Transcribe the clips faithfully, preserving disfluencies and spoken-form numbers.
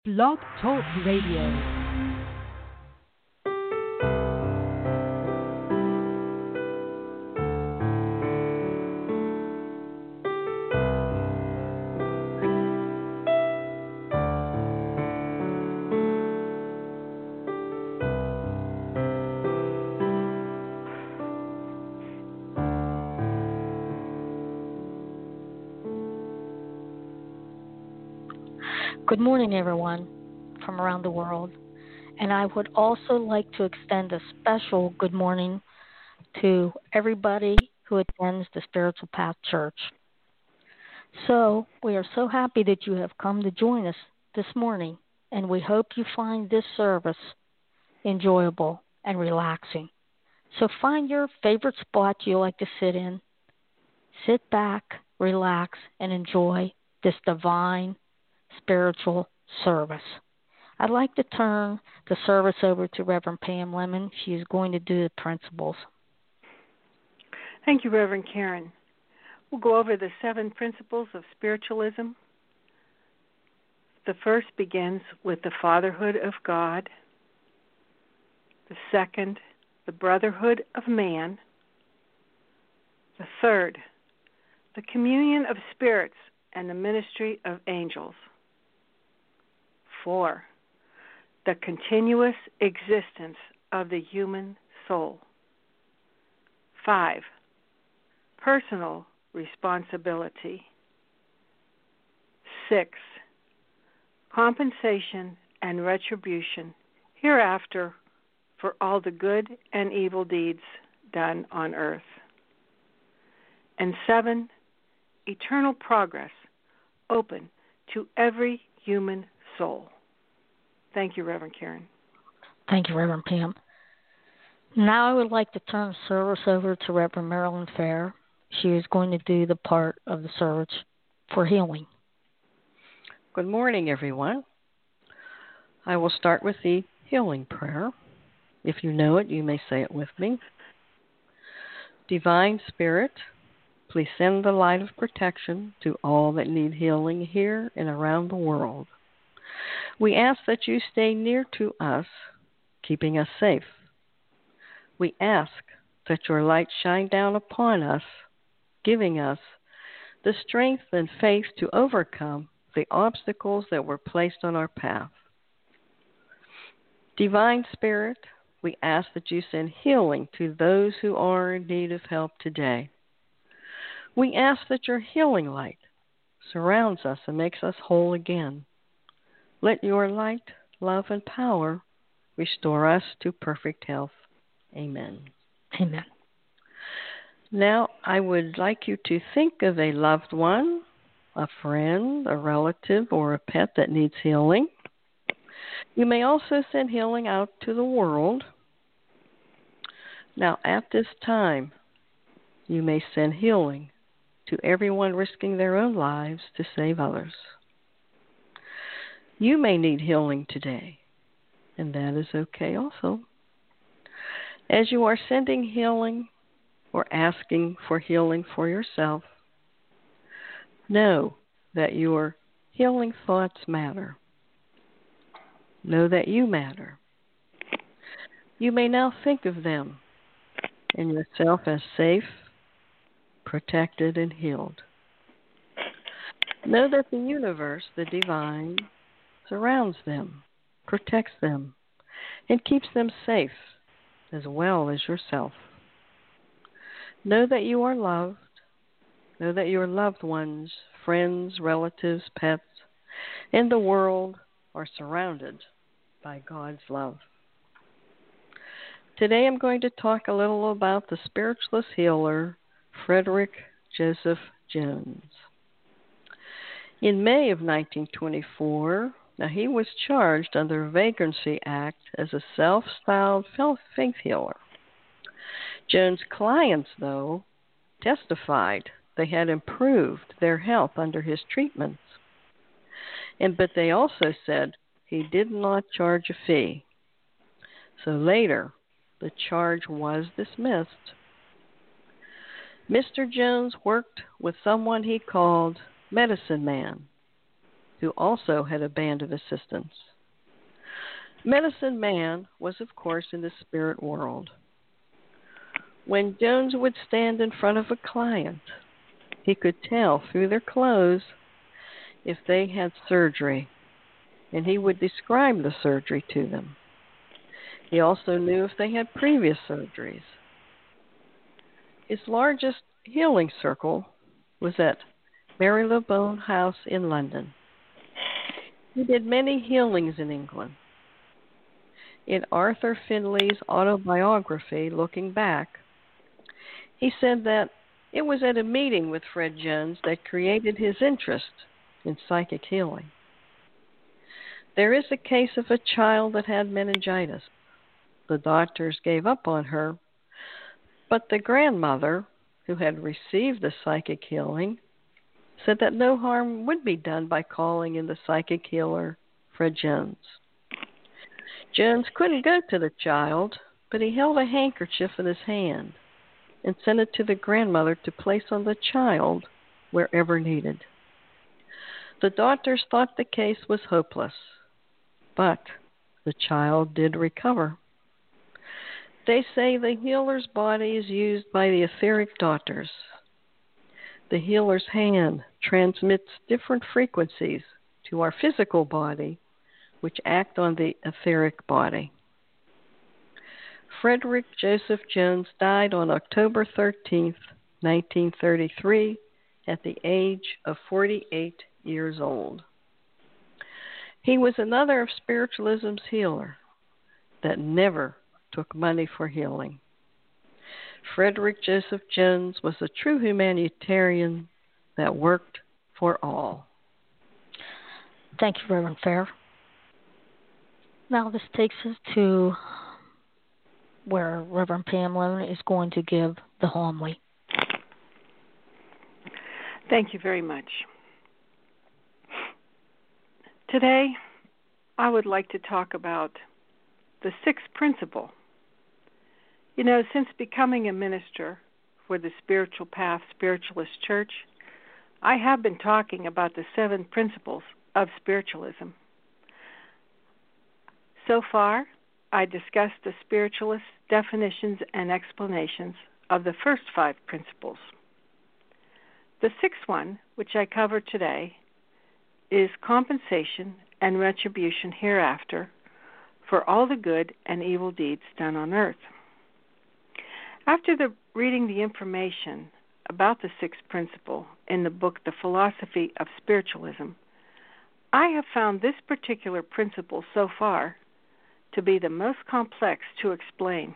Blog Talk Radio. Good morning, everyone from around the world. And I would also like to extend a special good morning to everybody who attends the Spiritual Path Church. So, we are so happy that you have come to join us this morning, and we hope you find this service enjoyable and relaxing. So, find your favorite spot you like to sit in, sit back, relax, and enjoy this divine spiritual service. I'd like to turn the service over to Reverend Pam Lemon. She is going to do the principles. Thank you, Reverend Karen. We'll go over the seven principles of spiritualism. The first begins with the fatherhood of God. The second, the brotherhood of man. The third, the communion of spirits and the ministry of angels. Four, the continuous existence of the human soul. Five, personal responsibility. Six, compensation and retribution hereafter for all the good and evil deeds done on earth. And seven, eternal progress open to every human soul. Thank you, Reverend Karen. Thank you, Reverend Pam. Now I would like to turn the service over to Reverend Marilyn Fair. She is going to do the part of the service for healing. Good morning, everyone. I will start with the healing prayer. If you know it, you may say it with me. Divine Spirit, please send the light of protection to all that need healing here and around the world. We ask that you stay near to us, keeping us safe. We ask that your light shine down upon us, giving us the strength and faith to overcome the obstacles that were placed on our path. Divine Spirit, we ask that you send healing to those who are in need of help today. We ask that your healing light surrounds us and makes us whole again. Let your light, love, and power restore us to perfect health. Amen. Amen. Now, I would like you to think of a loved one, a friend, a relative, or a pet that needs healing. You may also send healing out to the world. Now, at this time, you may send healing to everyone risking their own lives to save others. You may need healing today, and that is okay also. As you are sending healing or asking for healing for yourself, know that your healing thoughts matter. Know that you matter. You may now think of them and yourself as safe, protected, and healed. Know that the universe, the divine, surrounds them, protects them, and keeps them safe, as well as yourself. Know that you are loved. Know that your loved ones, friends, relatives, pets, and the world are surrounded by God's love. Today I'm going to talk a little about the spiritualist healer, Frederick Joseph Jones. In May of nineteen twenty-four, now he was charged under the Vagrancy Act as a self-styled faith healer. Jones' clients, though, testified they had improved their health under his treatments, and but they also said he did not charge a fee. So later, the charge was dismissed. Mister Jones worked with someone he called Medicine Man. who also had a band of assistants. Medicine Man was, of course, in the spirit world. When Jones would stand in front of a client, he could tell through their clothes if they had surgery, and he would describe the surgery to them. He also knew if they had previous surgeries. His largest healing circle was at Marylebone House in London. He did many healings in England. In Arthur Findlay's autobiography, Looking Back, he said that it was at a meeting with Fred Jones that created his interest in psychic healing. There is a case of a child that had meningitis. The doctors gave up on her, but the grandmother, who had received the psychic healing, said that no harm would be done by calling in the psychic healer, Fred Jones. Jones couldn't go to the child, but he held a handkerchief in his hand and sent it to the grandmother to place on the child wherever needed. The doctors thought the case was hopeless, but the child did recover. They say the healer's body is used by the etheric doctors. The healer's hand transmits different frequencies to our physical body, which act on the etheric body. Frederick Joseph Jones died on October thirteenth, nineteen thirty-three, at the age of forty-eight years old. He was another of spiritualism's healer that never took money for healing. Frederick Joseph Jones was a true humanitarian that worked for all. Thank you, Reverend Fair. Now this takes us to where Reverend Pam Lone is going to give the homily. Thank you very much. Today, I would like to talk about the sixth principle. You know, since becoming a minister for the Spiritual Path Spiritualist Church, I have been talking about the seven principles of spiritualism. So far, I discussed the spiritualist definitions and explanations of the first five principles. The sixth one, which I cover today, is compensation and retribution hereafter for all the good and evil deeds done on earth. After the, reading the information about the sixth principle in the book The Philosophy of Spiritualism, I have found this particular principle so far to be the most complex to explain.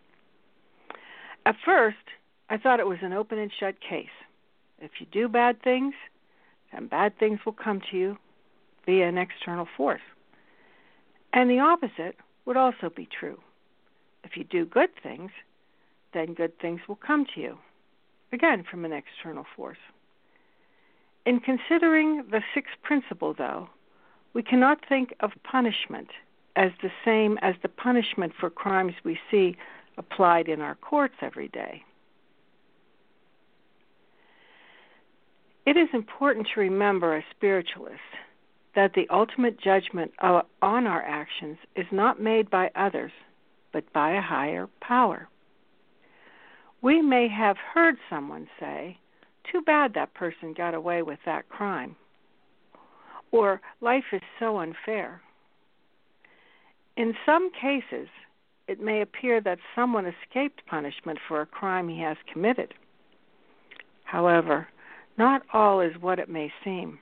At first, I thought it was an open and shut case. If you do bad things, then bad things will come to you via an external force. And the opposite would also be true. If you do good things, then good things will come to you, again from an external force. In considering the sixth principle, though, we cannot think of punishment as the same as the punishment for crimes we see applied in our courts every day. It is important to remember as spiritualists that the ultimate judgment on our actions is not made by others, but by a higher power. We may have heard someone say, "Too bad that person got away with that crime," or "Life is so unfair." In some cases, it may appear that someone escaped punishment for a crime he has committed. However, not all is what it may seem.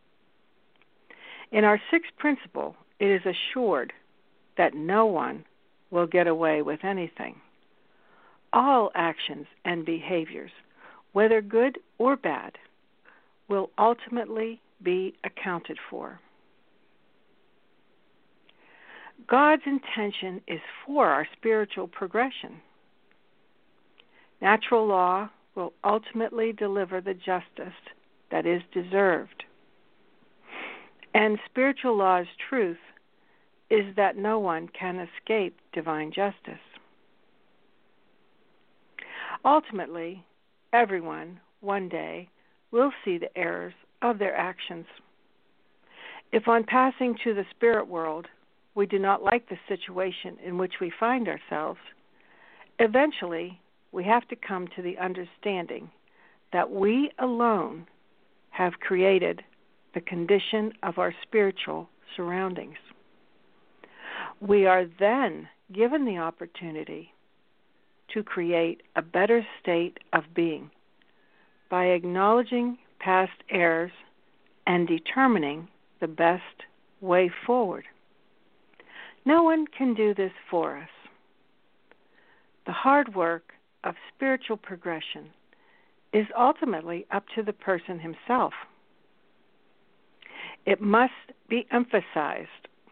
In our sixth principle, it is assured that no one will get away with anything. All actions and behaviors, whether good or bad, will ultimately be accounted for. God's intention is for our spiritual progression. Natural law will ultimately deliver the justice that is deserved. And spiritual law's truth is that no one can escape divine justice. Ultimately, everyone, one day, will see the errors of their actions. If on passing to the spirit world, we do not like the situation in which we find ourselves, eventually we have to come to the understanding that we alone have created the condition of our spiritual surroundings. We are then given the opportunity to create a better state of being by acknowledging past errors and determining the best way forward. No one can do this for us. The hard work of spiritual progression is ultimately up to the person himself. It must be emphasized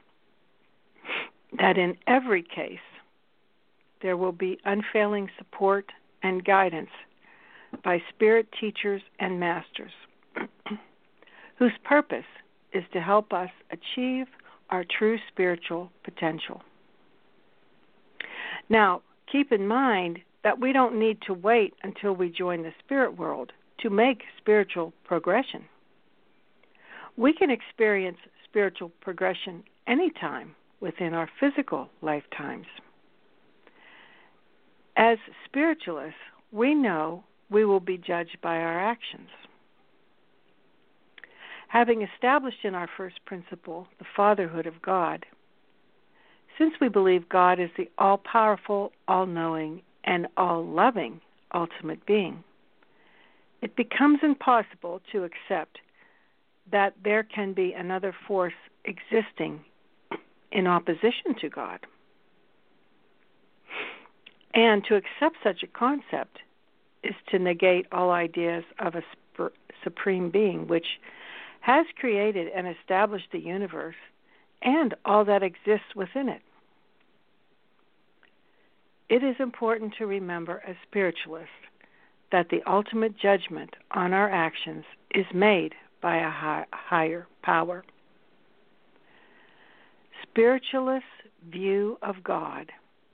that in every case, there will be unfailing support and guidance by spirit teachers and masters, whose purpose is to help us achieve our true spiritual potential. Now, keep in mind that we don't need to wait until we join the spirit world to make spiritual progression. We can experience spiritual progression anytime within our physical lifetimes. As spiritualists, we know we will be judged by our actions. Having established in our first principle the fatherhood of God, since we believe God is the all-powerful, all-knowing, and all-loving ultimate being, it becomes impossible to accept that there can be another force existing in opposition to God. And to accept such a concept is to negate all ideas of a sp- supreme being which has created and established the universe and all that exists within it. It is important to remember as spiritualists that the ultimate judgment on our actions is made by a high, higher power. Spiritualists' view of God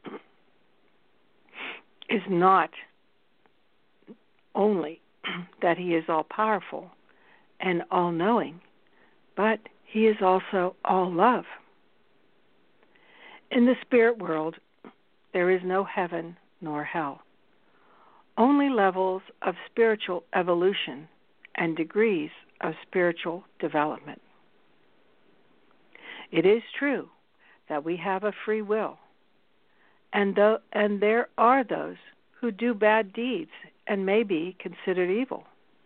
is not only that he is all-powerful and all-knowing, but he is also all-love. In the spirit world, there is no heaven nor hell, only levels of spiritual evolution and degrees of spiritual development. It is true that we have a free will, and, th- and there are those who do bad deeds and may be considered evil.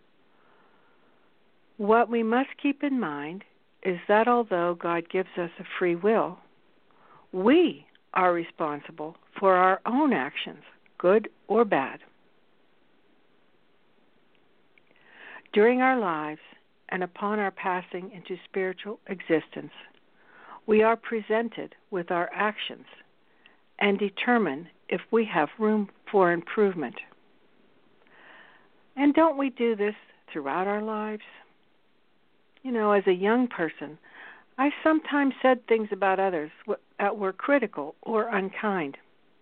What we must keep in mind is that although God gives us a free will, we are responsible for our own actions, good or bad. During our lives and upon our passing into spiritual existence, we are presented with our actions and determine if we have room for improvement. And don't we do this throughout our lives? You know, as a young person, I sometimes said things about others that were critical or unkind.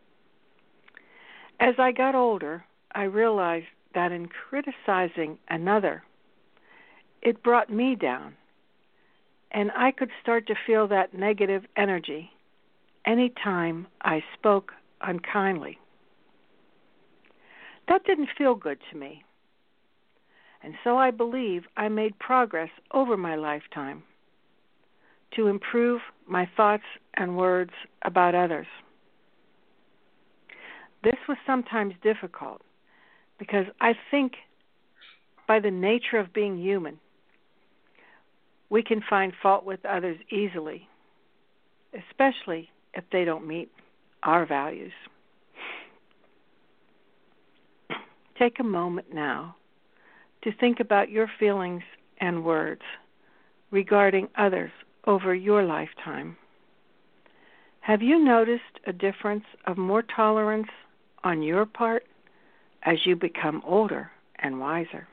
As I got older, I realized that in criticizing another, it brought me down, and I could start to feel that negative energy any time I spoke unkindly. That didn't feel good to me, and so I believe I made progress over my lifetime to improve my thoughts and words about others. This was sometimes difficult because I think by the nature of being human, we can find fault with others easily, especially if they don't meet our values. Take a moment now to think about your feelings and words regarding others over your lifetime. Have you noticed a difference of more tolerance on your part as you become older and wiser?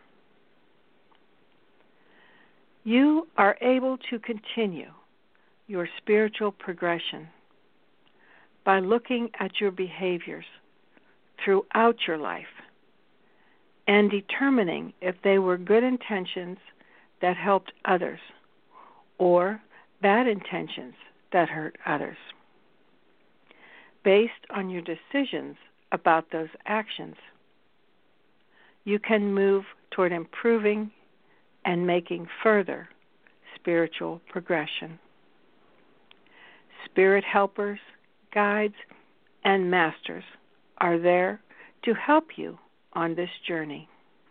You are able to continue your spiritual progression by looking at your behaviors throughout your life and determining if they were good intentions that helped others or bad intentions that hurt others. Based on your decisions about those actions, you can move toward improving and making further spiritual progression. Spirit helpers, guides, and masters are there to help you on this journey.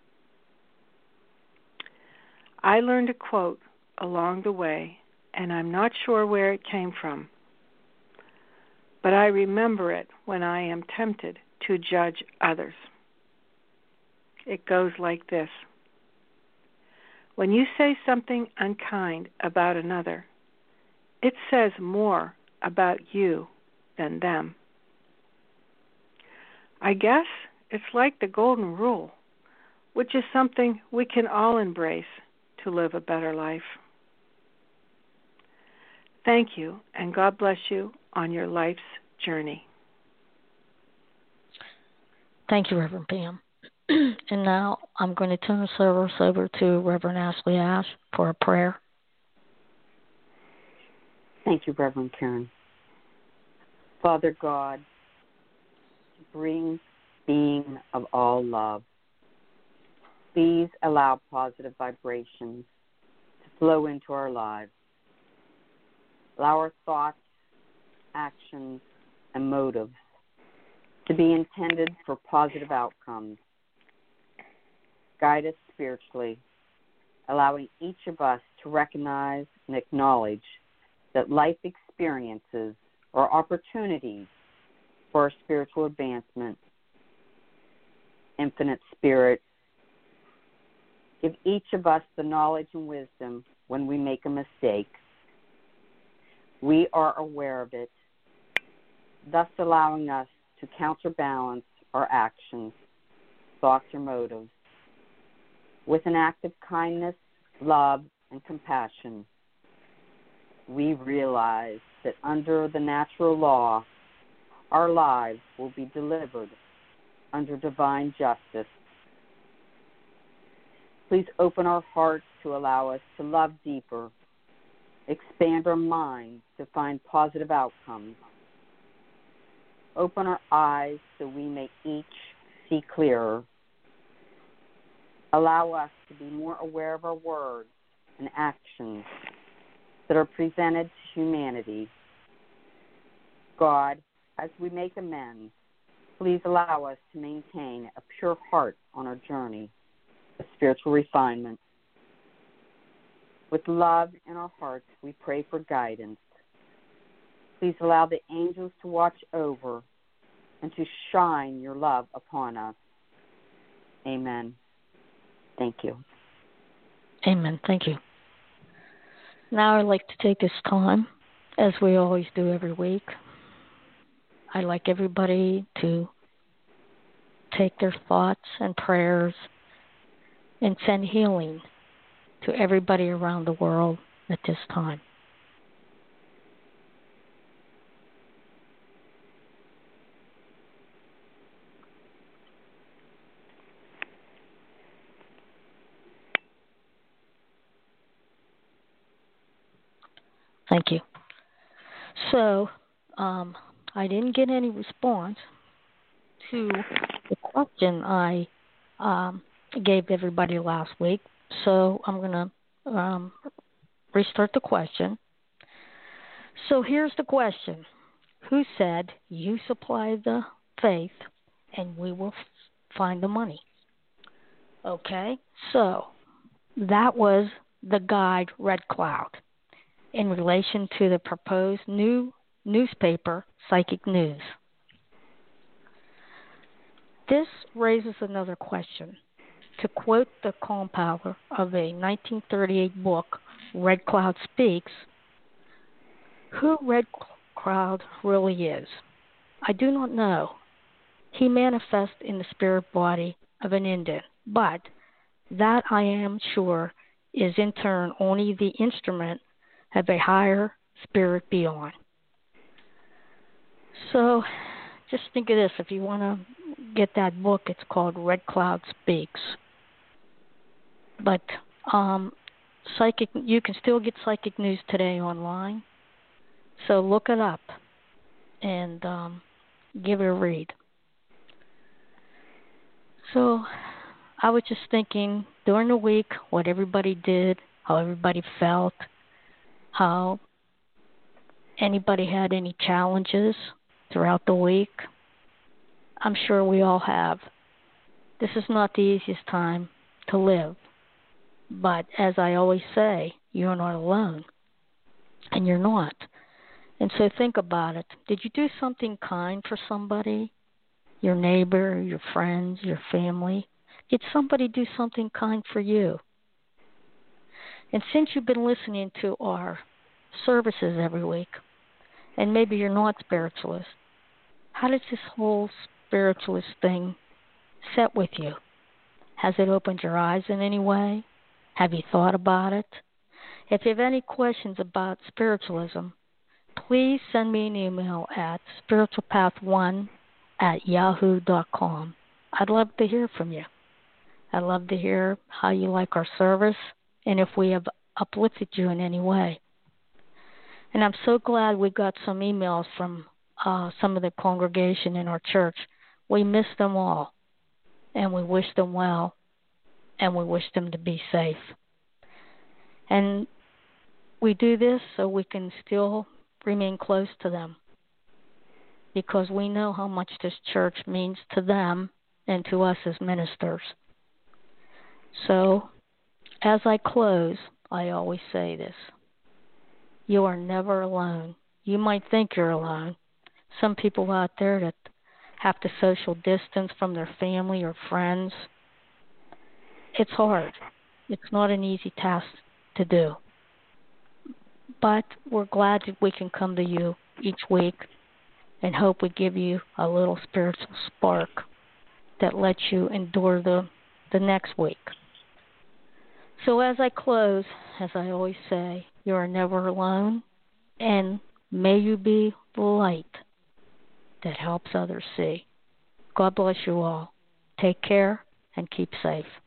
I learned a quote along the way, and I'm not sure where it came from, but I remember it when I am tempted to judge others. It goes like this: when you say something unkind about another, it says more about you than them. I guess it's like the golden rule, which is something we can all embrace to live a better life. Thank you, and God bless you on your life's journey. Thank you, Reverend Pam. And now I'm going to turn the service over to Reverend Ashley Ash for a prayer. Thank you, Reverend Karen. Father God, supreme being of all love, please allow positive vibrations to flow into our lives. Allow our thoughts, actions, and motives to be intended for positive outcomes. Guide us spiritually, allowing each of us to recognize and acknowledge that life experiences are opportunities for our spiritual advancement. Infinite Spirit, give each of us the knowledge and wisdom when we make a mistake. We are aware of it, thus allowing us to counterbalance our actions, thoughts, or motives with an act of kindness, love, and compassion. We realize that under the natural law, our lives will be delivered under divine justice. Please open our hearts to allow us to love deeper, expand our minds to find positive outcomes. Open our eyes so we may each see clearer. Allow us to be more aware of our words and actions that are presented to humanity. God, as we make amends, please allow us to maintain a pure heart on our journey of spiritual refinement. With love in our hearts, we pray for guidance. Please allow the angels to watch over and to shine your love upon us. Amen. Thank you. Amen. Thank you. Now I'd like to take this time, as we always do every week. I'd like everybody to take their thoughts and prayers and send healing to everybody around the world at this time. Thank you. So, um, I didn't get any response to the question I um, gave everybody last week, so I'm going to um, restart the question. So here's the question. Who said you supply the faith and we will f- find the money? Okay, so that was the guide Red Cloud in relation to the proposed new newspaper, Psychic News. This raises another question. To quote the compiler of a nineteen thirty-eight book, Red Cloud Speaks, who Red Cloud really is, I do not know. He manifests in the spirit body of an Indian, but that I am sure is in turn only the instrument of a higher spirit beyond. So just think of this. If you want to get that book, it's called Red Cloud Speaks. But um, psychic. You can still get Psychic News Today online, so look it up and um, give it a read. So I was just thinking during the week what everybody did, how everybody felt, how anybody had any challenges throughout the week. I'm sure we all have. This is not the easiest time to live. But as I always say, you're not alone. And you're not. And so think about it. Did you do something kind for somebody? Your neighbor, your friends, your family? Did somebody do something kind for you? And since you've been listening to our services every week, and maybe you're not spiritualist, how does this whole spiritualist thing set with you? Has it opened your eyes in any way? Have you thought about it? If you have any questions about spiritualism, please send me an email at spiritual path one at yahoo dot com. I'd love to hear from you. I'd love to hear how you like our service and if we have uplifted you in any way. And I'm so glad we got some emails from uh, some of the congregation in our church. We miss them all, and we wish them well, and we wish them to be safe. And we do this so we can still remain close to them, because we know how much this church means to them and to us as ministers. So, as I close, I always say this. You are never alone. You might think you're alone. Some people out there that have to social distance from their family or friends, it's hard. It's not an easy task to do. But we're glad that we can come to you each week and hope we give you a little spiritual spark that lets you endure the, the next week. So as I close, as I always say, you are never alone, and may you be the light that helps others see. God bless you all. Take care and keep safe.